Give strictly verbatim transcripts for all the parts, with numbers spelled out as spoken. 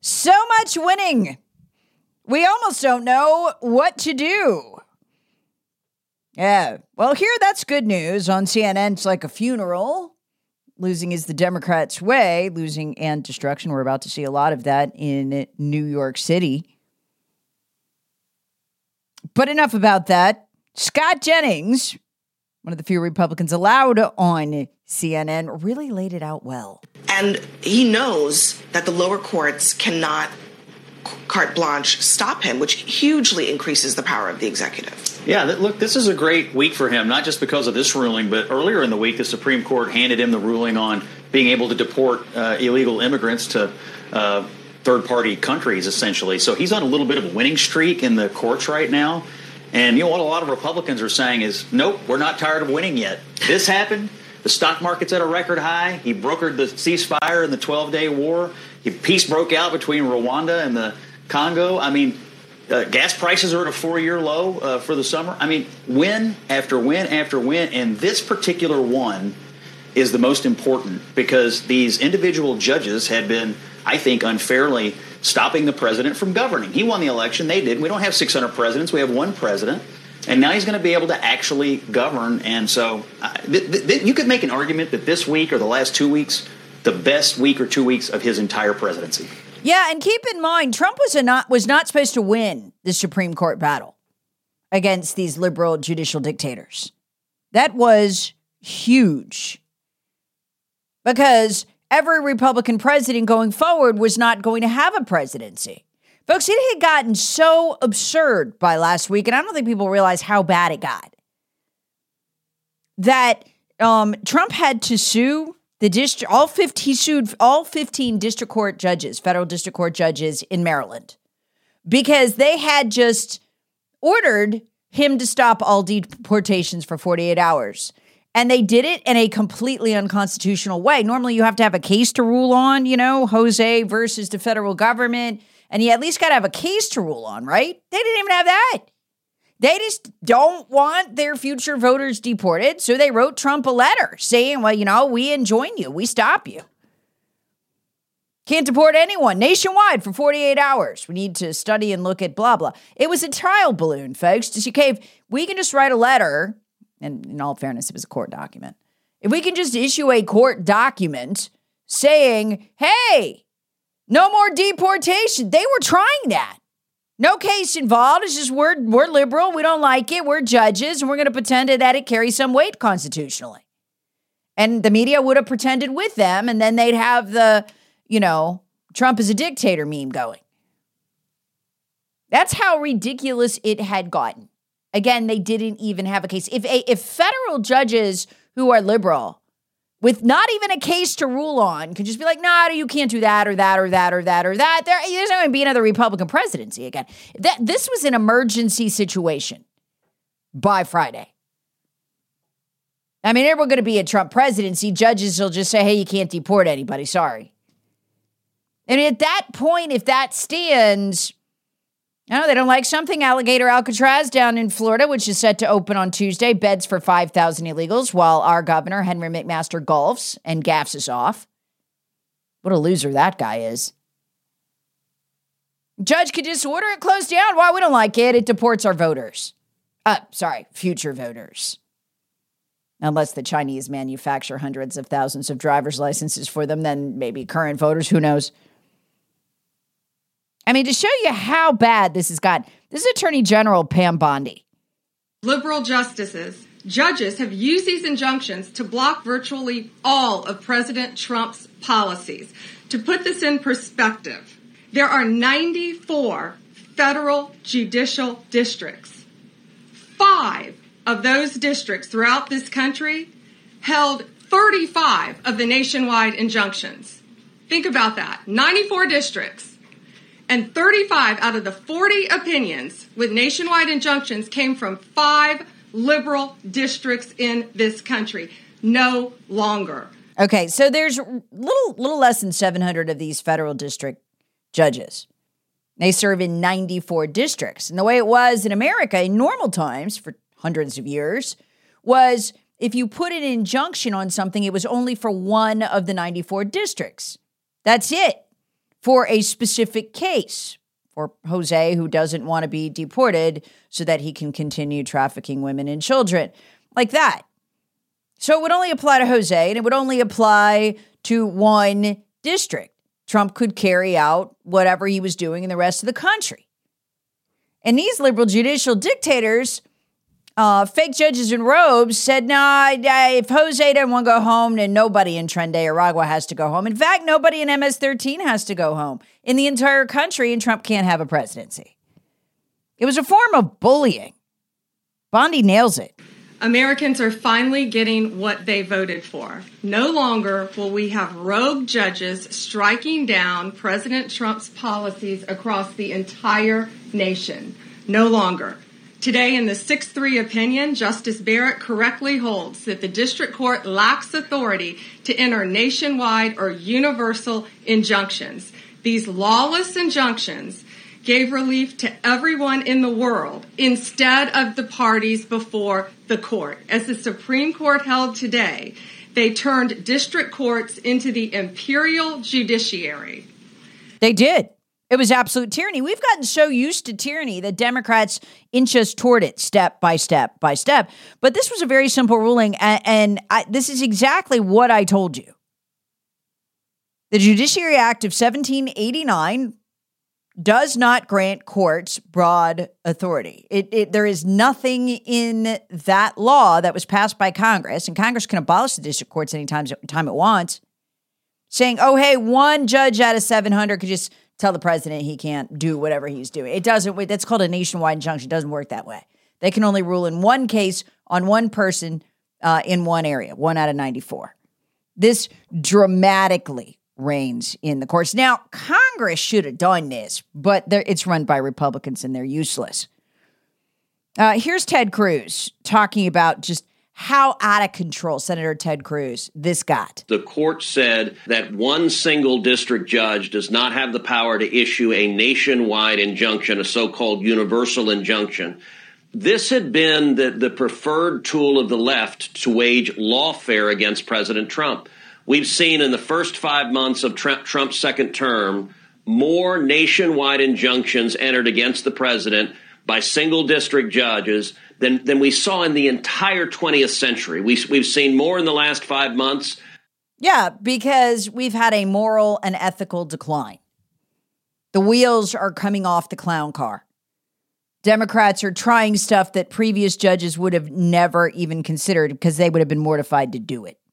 So much winning. We almost don't know what to do. Yeah, well, here that's good news. On C N N, it's like a funeral. Losing is the Democrats' way. Losing and destruction. We're about to see a lot of that in New York City. But enough about that. Scott Jennings, one of the few Republicans allowed on C N N, really laid it out well. And he knows that the lower courts cannot carte blanche stop him, which hugely increases the power of the executive. Yeah, look, this is a great week for him, not just because of this ruling, but earlier in the week, the Supreme Court handed him the ruling on being able to deport uh, illegal immigrants to uh, third-party countries, essentially. So he's on a little bit of a winning streak in the courts right now. And you know what a lot of Republicans are saying is, nope, we're not tired of winning yet. This happened. The stock market's at a record high. He brokered the ceasefire in the twelve-day war. Peace broke out between Rwanda and the Congo. I mean, uh, gas prices are at a four-year low uh, for the summer. I mean, win after win after win. And this particular one is the most important because these individual judges had been, I think, unfairly stopping the president from governing. He won the election. They didn't. We don't have six hundred presidents. We have one president. And now he's going to be able to actually govern. And so uh, th- th- you could make an argument that this week or the last two weeks, the best week or two weeks of his entire presidency. Yeah, and keep in mind, Trump was a not was not supposed to win the Supreme Court battle against these liberal judicial dictators. That was huge because every Republican president going forward was not going to have a presidency. Folks, it had gotten so absurd by last week, and I don't think people realize how bad it got, that um, Trump had to sue the district, all fifteen, he sued all fifteen district court judges, federal district court judges in Maryland, because they had just ordered him to stop all deportations for forty-eight hours. And they did it in a completely unconstitutional way. Normally you have to have a case to rule on, you know, Jose versus the federal government. And you at least got to have a case to rule on, right? They didn't even have that. They just don't want their future voters deported. So they wrote Trump a letter saying, well, you know, we enjoin you. We stop you. Can't deport anyone nationwide for forty-eight hours. We need to study and look at blah, blah. It was a trial balloon, folks. Just you cave. We can just write a letter. And in all fairness, it was a court document. If we can just issue a court document saying, hey, no more deportation. They were trying that. No case involved. It's just we're, we're liberal. We don't like it. We're judges. And we're going to pretend that it carries some weight constitutionally. And the media would have pretended with them. And then they'd have the, you know, Trump is a dictator meme going. That's how ridiculous it had gotten. Again, they didn't even have a case. If a, if federal judges who are liberal, with not even a case to rule on, could just be like, nah, you can't do that or that or that or that or that, there, there's not going to be another Republican presidency again. That this was an emergency situation by Friday. I mean, we're going to be a Trump presidency. Judges will just say, hey, you can't deport anybody. Sorry. And at that point, if that stands, no, they don't like something. Alligator Alcatraz down in Florida, which is set to open on Tuesday, beds for five thousand illegals, while our governor, Henry McMaster, golfs and gaffs us off. What a loser that guy is. Judge could just order it closed down. Why? We don't like it. It deports our voters. Uh, sorry, future voters. Unless the Chinese manufacture hundreds of thousands of driver's licenses for them, then maybe current voters, who knows? I mean, to show you how bad this has got, this is Attorney General Pam Bondi. Liberal justices, judges have used these injunctions to block virtually all of President Trump's policies. To put this in perspective, there are ninety-four federal judicial districts. Five of those districts throughout this country held thirty-five of the nationwide injunctions. Think about that. ninety-four districts. And thirty-five out of the forty opinions with nationwide injunctions came from five liberal districts in this country. No longer. Okay, so there's little little less than seven hundred of these federal district judges. They serve in ninety-four districts. And the way it was in America in normal times for hundreds of years was if you put an injunction on something, it was only for one of the ninety-four districts. That's it. for a specific case, for Jose, who doesn't want to be deported so that he can continue trafficking women and children, like that. So it would only apply to Jose, and it would only apply to one district. Trump could carry out whatever he was doing in the rest of the country. And these liberal judicial dictators, uh, fake judges in robes, said, no, nah, if Jose doesn't want to go home, then nobody in Tren de Aragua has to go home. In fact, nobody in M S thirteen has to go home in the entire country, and Trump can't have a presidency. It was a form of bullying. Bondi nails it. Americans are finally getting what they voted for. No longer will we have rogue judges striking down President Trump's policies across the entire nation. No longer. Today, in the six three opinion, Justice Barrett correctly holds that the district court lacks authority to enter nationwide or universal injunctions. These lawless injunctions gave relief to everyone in the world instead of the parties before the court. As the Supreme Court held today, they turned district courts into the imperial judiciary. They did. It was absolute tyranny. We've gotten so used to tyranny that Democrats inch us toward it step by step by step. But this was a very simple ruling, and, and I, this is exactly what I told you. The Judiciary Act of seventeen eighty-nine does not grant courts broad authority. It, it, there is nothing in that law that was passed by Congress, and Congress can abolish the district courts anytime time it wants, saying, oh, hey, one judge out of seven hundred could just tell the president he can't do whatever he's doing. It doesn't. That's called a nationwide injunction. It doesn't work that way. They can only rule in one case on one person uh, in one area, one out of ninety-four. This dramatically reigns in the courts. Now, Congress should have done this, but it's run by Republicans and they're useless. Uh, here's Ted Cruz talking about just how out of control Senator Ted Cruz this got. The court said that one single district judge does not have the power to issue a nationwide injunction, a so-called universal injunction. This had been the, the preferred tool of the left to wage lawfare against President Trump. We've seen in the first five months of Trump's second term, more nationwide injunctions entered against the president by single district judges than, than we saw in the entire twentieth century. We, we've seen more in the last five months. Yeah, because we've had a moral and ethical decline. The wheels are coming off the clown car. Democrats are trying stuff that previous judges would have never even considered because they would have been mortified to do it.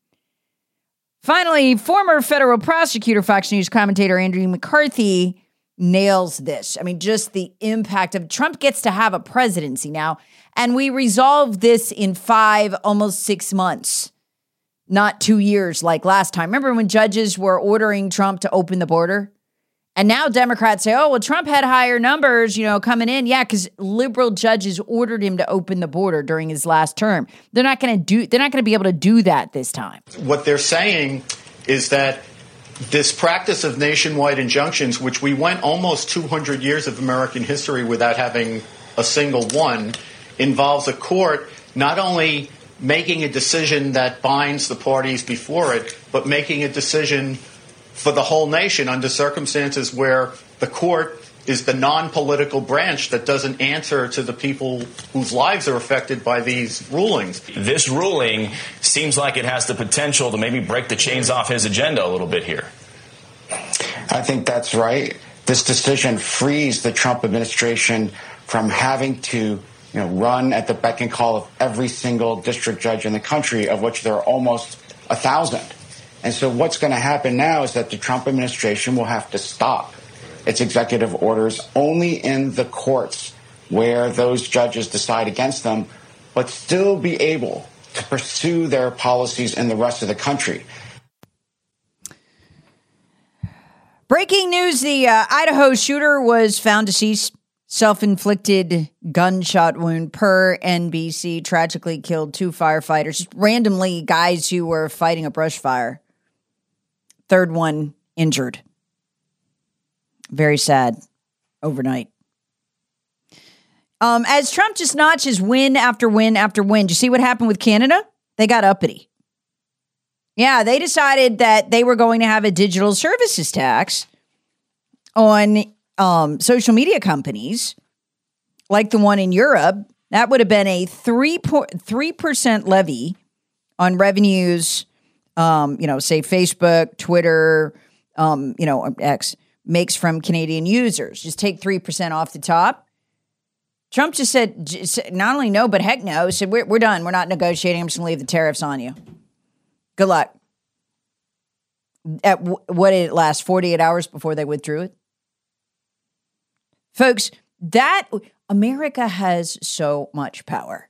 Finally, former federal prosecutor, Fox News commentator Andrew McCarthy nails this. I mean, just the impact of Trump gets to have a presidency now, and we resolved this in five, almost six months, not two years like last time. Remember when judges were ordering Trump to open the border? And now Democrats say, oh, well, Trump had higher numbers, you know, coming in. Yeah, because liberal judges ordered him to open the border during his last term. They're not going to do, they're not going to be able to do that this time. What they're saying is that this practice of nationwide injunctions, which we went almost two hundred years of American history without having a single one, involves a court not only making a decision that binds the parties before it, but making a decision for the whole nation under circumstances where the court is the non-political branch that doesn't answer to the people whose lives are affected by these rulings. This ruling seems like it has the potential to maybe break the chains off his agenda a little bit here. I think that's right. This decision frees the Trump administration from having to, you know, run at the beck and call of every single district judge in the country, of which there are almost a thousand. And so what's going to happen now is that the Trump administration will have to stop its executive orders only in the courts where those judges decide against them, but still be able to pursue their policies in the rest of the country. Breaking news, the uh, Idaho shooter was found deceased, self-inflicted gunshot wound per N B C, tragically killed two firefighters, just randomly guys who were fighting a brush fire. Third one injured. Very sad overnight. Um, as Trump just notches win after win after win, do you see what happened with Canada? They got uppity. Yeah, they decided that they were going to have a digital services tax on um, social media companies like the one in Europe, that would have been a three percent levy on revenues, um, you know, say Facebook, Twitter, um, you know, X makes from Canadian users. Just take three percent off the top. Trump just said, just, not only no, but heck no. Said, we're, we're done. We're not negotiating. I'm just going to leave the tariffs on you. Good luck. At w- what did it last? forty-eight hours before they withdrew it? Folks, that America has so much power.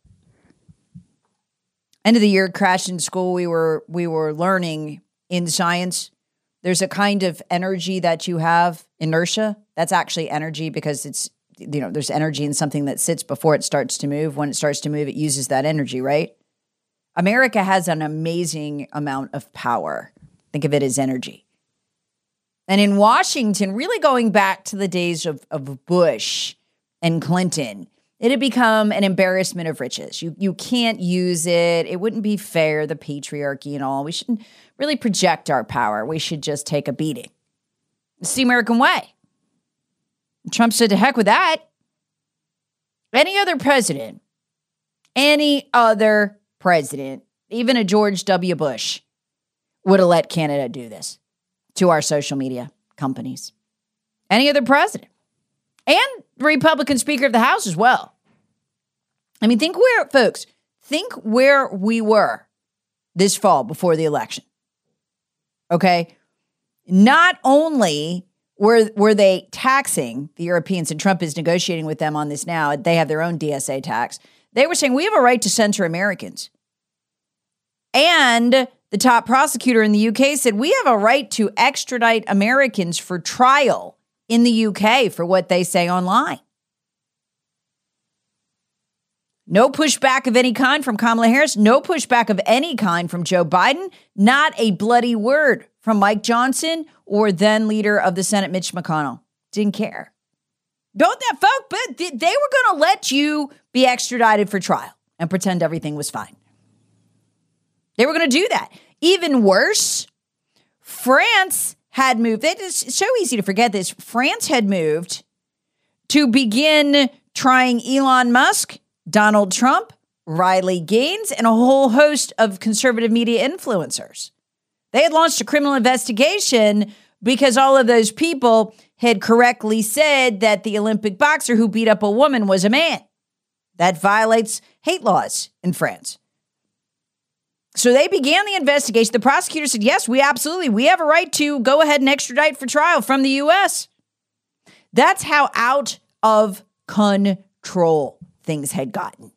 End of the year, crashed in school. We were we were learning in science. There's a kind of energy that you have, inertia. That's actually energy because it's, you know, there's energy in something that sits before it starts to move. When it starts to move, it uses that energy, right? America has an amazing amount of power. Think of it as energy. And in Washington, really going back to the days of, of Bush and Clinton, it had become an embarrassment of riches. You you can't use it. It wouldn't be fair, the patriarchy and all. We shouldn't really project our power. We should just take a beating. It's the American way. Trump said, to heck with that. Any other president, any other president, even a George W. Bush, would have let Canada do this to our social media companies. Any other president. And Republican Speaker of the House as well. I mean, think where, folks, think where we were this fall before the election. Okay? Not only were, were they taxing the Europeans, and Trump is negotiating with them on this now, they have their own D S A tax. They were saying, we have a right to censor Americans. And the top prosecutor in the U K said, we have a right to extradite Americans for trial in the U K for what they say online. No pushback of any kind from Kamala Harris. No pushback of any kind from Joe Biden. Not a bloody word from Mike Johnson or then leader of the Senate, Mitch McConnell. Didn't care. Don't that folk, but they were going to let you be extradited for trial and pretend everything was fine. They were going to do that. Even worse, France had moved. It's so easy to forget this. France had moved to begin trying Elon Musk, Donald Trump, Riley Gaines, and a whole host of conservative media influencers. They had launched a criminal investigation because all of those people had correctly said that the Olympic boxer who beat up a woman was a man. That violates hate laws in France. So they began the investigation. The prosecutor said, yes, we absolutely, we have a right to go ahead and extradite for trial from the U S. That's how out of control things had gotten.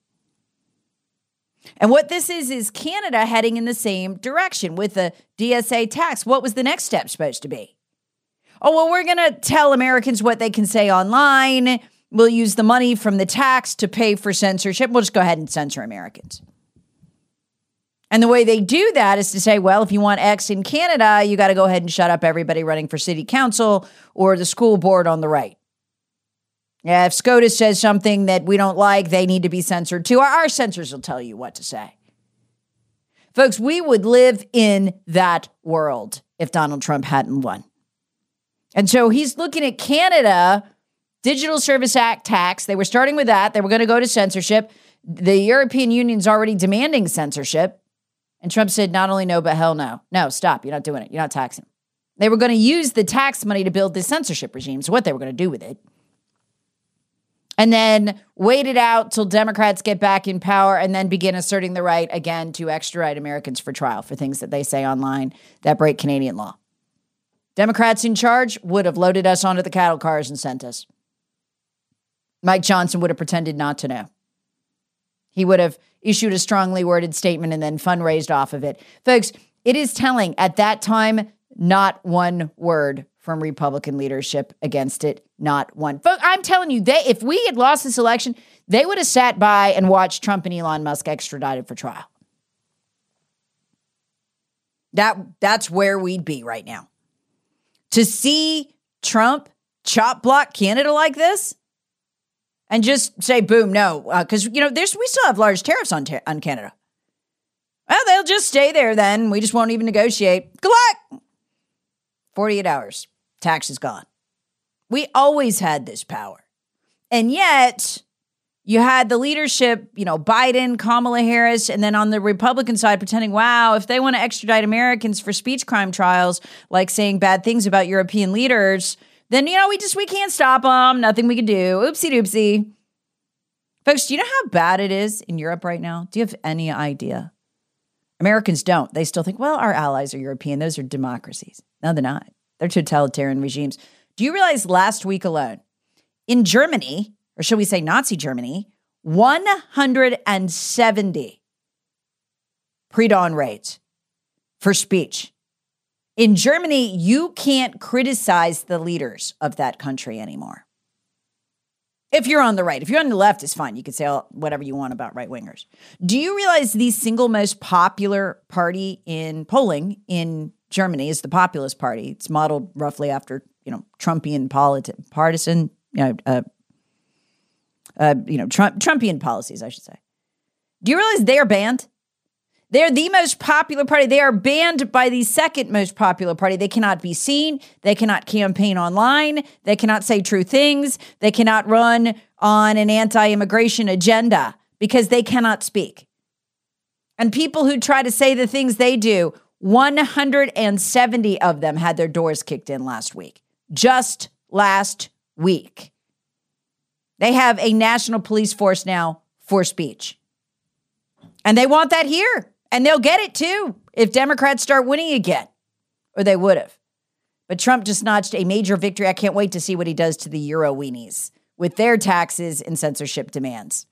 And what this is, is Canada heading in the same direction with the D S A tax. What was the next step supposed to be? Oh, well, we're going to tell Americans what they can say online. We'll use the money from the tax to pay for censorship. We'll just go ahead and censor Americans. And the way they do that is to say, well, if you want X in Canada, you got to go ahead and shut up everybody running for city council or the school board on the right. Yeah, if SCOTUS says something that we don't like, they need to be censored too. Our, our censors will tell you what to say. Folks, we would live in that world if Donald Trump hadn't won. And so he's looking at Canada, Digital Service Act tax. They were starting with that. They were going to go to censorship. The European Union's already demanding censorship. And Trump said, not only no, but hell no. No, stop. You're not doing it. You're not taxing. They were going to use the tax money to build this censorship regime. So what they were going to do with it. And then wait it out till Democrats get back in power and then begin asserting the right again to extradite Americans for trial for things that they say online that break Canadian law. Democrats in charge would have loaded us onto the cattle cars and sent us. Mike Johnson would have pretended not to know. He would have issued a strongly worded statement and then fundraised off of it. Folks, it is telling at that time, not one word from Republican leadership against it. Not one. Folks, I'm telling you, they if we had lost this election, they would have sat by and watched Trump and Elon Musk extradited for trial. That, that's where we'd be right now. To see Trump chop block Canada like this and just say, boom, no, because, uh, you know, there's we still have large tariffs on, ter- on Canada. Well, they'll just stay there then. We just won't even negotiate. Good luck. forty-eight hours. Tax is gone. We always had this power. And yet, you had the leadership, you know, Biden, Kamala Harris, and then on the Republican side pretending, wow, if they want to extradite Americans for speech crime trials, like saying bad things about European leaders, then, you know, we just, we can't stop them. Nothing we can do. Oopsie doopsie. Folks, do you know how bad it is in Europe right now? Do you have any idea? Americans don't. They still think, well, our allies are European. Those are democracies. No, they're not. They're totalitarian regimes. Do you realize last week alone, in Germany, or shall we say Nazi Germany, one hundred seventy pre-dawn raids for speech. In Germany, you can't criticize the leaders of that country anymore. If you're on the right, if you're on the left, it's fine. You can say whatever you want about right-wingers. Do you realize the single most popular party in polling in Germany is the Populist Party? It's modeled roughly after, you know, Trumpian politi- partisan, you know, uh, uh, you know, Trump, Trumpian policies, I should say. Do you realize they are banned? They're the most popular party. They are banned by the second most popular party. They cannot be seen. They cannot campaign online. They cannot say true things. They cannot run on an anti-immigration agenda because they cannot speak. And people who try to say the things they do, one hundred seventy of them had their doors kicked in last week. Just last week. They have a national police force now for speech. And they want that here. And they'll get it too if Democrats start winning again. Or they would have. But Trump just notched a major victory. I can't wait to see what he does to the Euro weenies with their taxes and censorship demands.